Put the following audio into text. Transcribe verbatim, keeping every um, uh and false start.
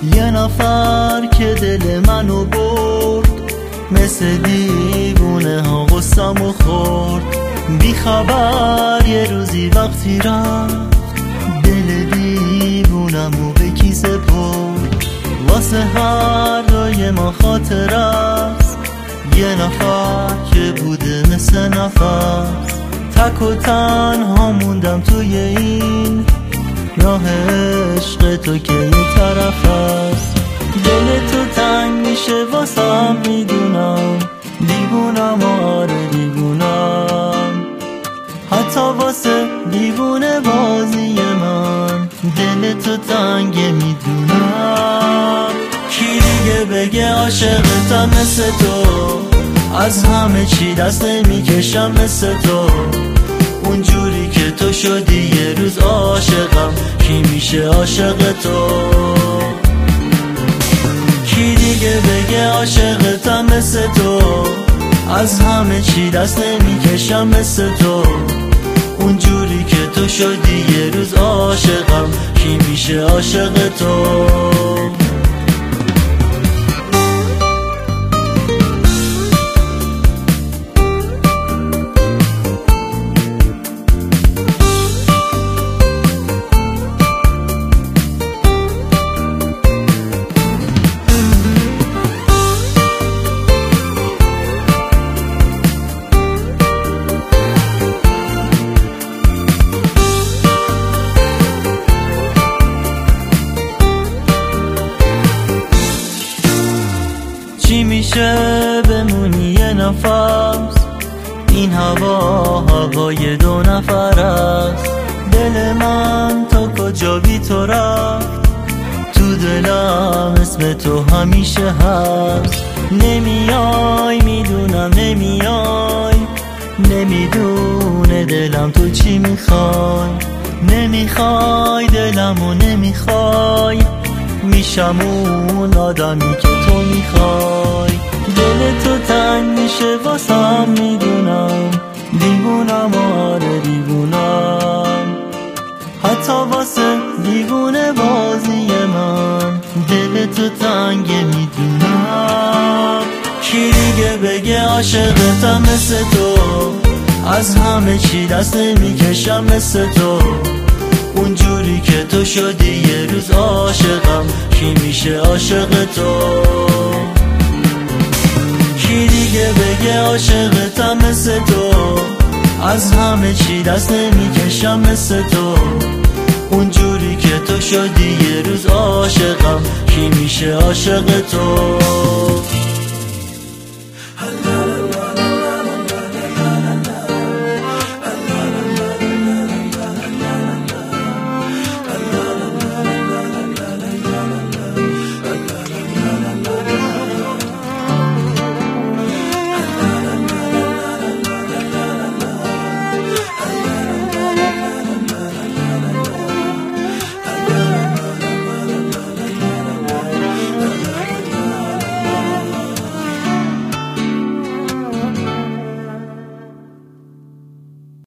یه نفر که دل منو برد، مثل دیوونه ها غصه‌مو خورد. بی خبر یه روزی وقتی رفت، دل دیوونمو به کی سپرد. واسه هر روی ما خاطر است، یه نفر که بوده مثل نفس. تک و تنها موندم توی این راه عشق تو که یه طرف است. دل تو تنگ میشه واسم میدونم، دیوونم آره دیوونم، حتی واسه دیوونه بازی من دل تو تنگ میدونم. کی دیگه بگه عاشقتم مثل تو، از همه چی دست نمیکشم مثل تو. اونجوری که تو شدی یه روز عاشقم، کی میشه عاشق تو؟ کی دیگه بگه عاشقتم مثل تو، از همه چی دست نمیکشم مثل تو. اونجوری که تو شدی یه روز عاشقم، کی میشه عاشق تو؟ چی میشه بمونی یه نفس، این هوا هوای دو نفر است. دل من تا کجا بی تو رفت، تو دلم اسم تو همیشه هست. نمیای میدونم نمیای، نمیدونه دلم تو چی میخوای. نمیخوای دلمو نمیخوای، میشم اون آدمی که تو میخوای. دل تو تنگ میشه واسم میدونم، دیوونم آره دیوونم، حتی واسه دیوونه بازی من دل تو تنگ میدونم. کی دیگه بگه عاشقتم مثل تو، از همه چی دست نمیکشم مثل تو. اونجوری که تو شدی یه روز عاشقم، کی میشه عاشق تو؟ کی دیگه بگه عاشقتم مثل تو، از همه چی دست نمیکشم مثل تو. اونجوری که تو شدی یه روز عاشقم، کی میشه عاشق تو؟